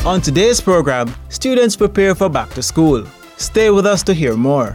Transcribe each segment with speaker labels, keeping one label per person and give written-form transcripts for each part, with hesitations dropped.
Speaker 1: On today's program, students prepare for back to school. Stay with us to hear more.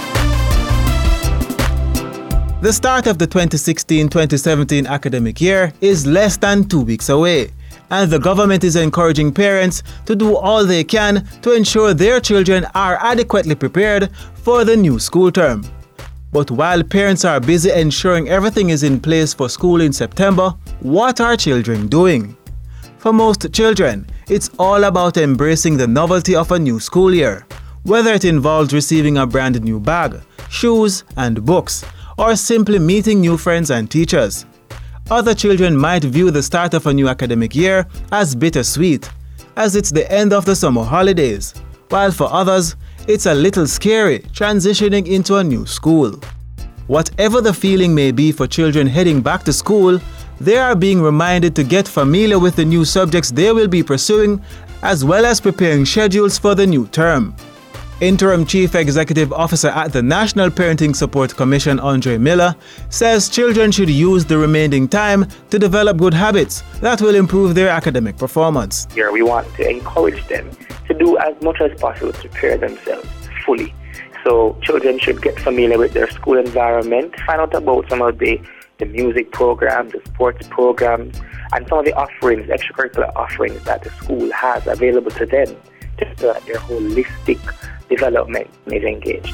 Speaker 1: The start of the 2016-2017 academic year is less than 2 weeks away, and the government is encouraging parents to do all they can to ensure their children are adequately prepared for the new school term. But while parents are busy ensuring everything is in place for school in September, what are children doing? For most children, it's all about embracing the novelty of a new school year, whether it involves receiving a brand new bag, shoes, and books, or simply meeting new friends and teachers. Other children might view the start of a new academic year as bittersweet, as it's the end of the summer holidays, while for others, it's a little scary transitioning into a new school. Whatever the feeling may be for children heading back to school, they are being reminded to get familiar with the new subjects they will be pursuing, as well as preparing schedules for the new term. Interim Chief Executive Officer at the National Parenting Support Commission, Andre Miller, says children should use the remaining time to develop good habits that will improve their academic performance.
Speaker 2: Here we want to encourage them to do as much as possible to prepare themselves fully. So children should get familiar with their school environment, find out about some of the music programs, the sports programs, and some of the offerings, extracurricular offerings that the school has available to them, just so that their holistic development is engaged.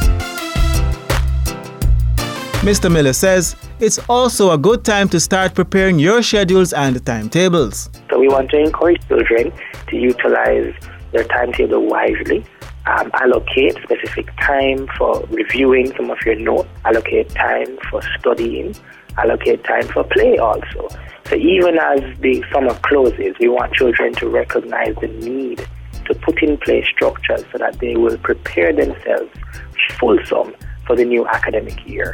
Speaker 1: Mr. Miller says it's also a good time to start preparing your schedules and timetables.
Speaker 2: So we want to encourage children to utilize their timetable wisely, allocate specific time for reviewing some of your notes, allocate time for studying, allocate time for play also. So even as the summer closes, we want children to recognize the need to put in place structures so that they will prepare themselves fulsome for the new academic year.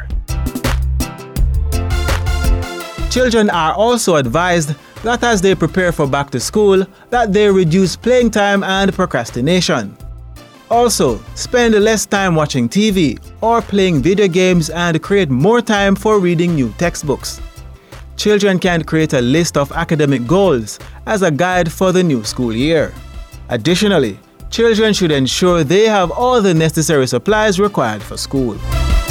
Speaker 1: Children are also advised that as they prepare for back to school, that they reduce playing time and procrastination. Also, spend less time watching TV or playing video games and create more time for reading new textbooks. Children can create a list of academic goals as a guide for the new school year. Additionally, children should ensure they have all the necessary supplies required for school.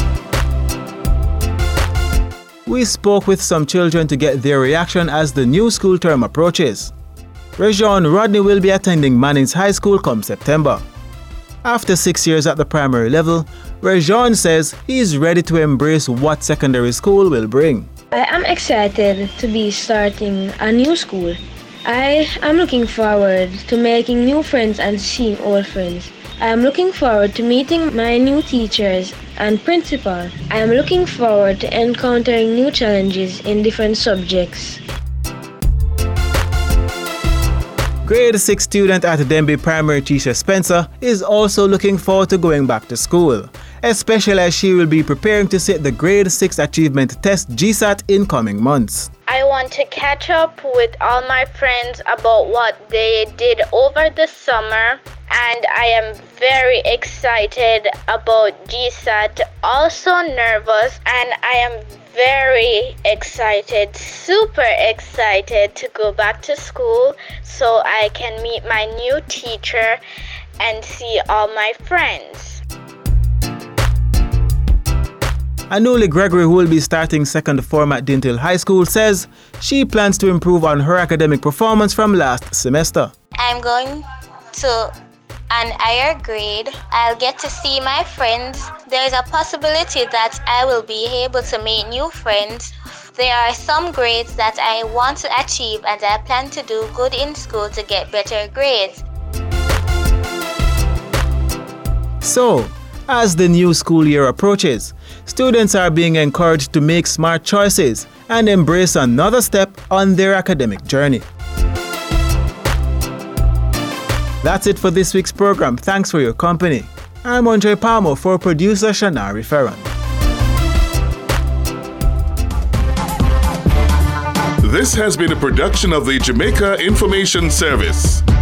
Speaker 1: We spoke with some children to get their reaction as the new school term approaches. Rajon Rodney will be attending Mannings High School come September. After 6 years at the primary level, Rajon says he is ready to embrace what secondary school will bring.
Speaker 3: I am excited to be starting a new school. I am looking forward to making new friends and seeing old friends. I am looking forward to meeting my new teachers and principal. I am looking forward to encountering new challenges in different subjects.
Speaker 1: Grade 6 student at Denby Primary, Tisha Spencer, is also looking forward to going back to school, especially as she will be preparing to sit the Grade 6 Achievement Test GSAT in coming months.
Speaker 4: I want to catch up with all my friends about what they did over the summer, and I am very excited about GSAT, also nervous, and I am very excited, super excited to go back to school so I can meet my new teacher and see all my friends.
Speaker 1: Anuli Gregory, who will be starting second form at Dintil High School, says she plans to improve on her academic performance from last semester.
Speaker 5: I'm going to an higher grade. I'll get to see my friends. There's a possibility that I will be able to make new friends. There are some grades that I want to achieve, and I plan to do good in school to get better grades.
Speaker 1: So, as the new school year approaches, students are being encouraged to make smart choices and embrace another step on their academic journey. That's it for this week's program. Thanks for your company. I'm Andre Palmo for producer Shanari Ferran.
Speaker 6: This has been a production of the Jamaica Information Service.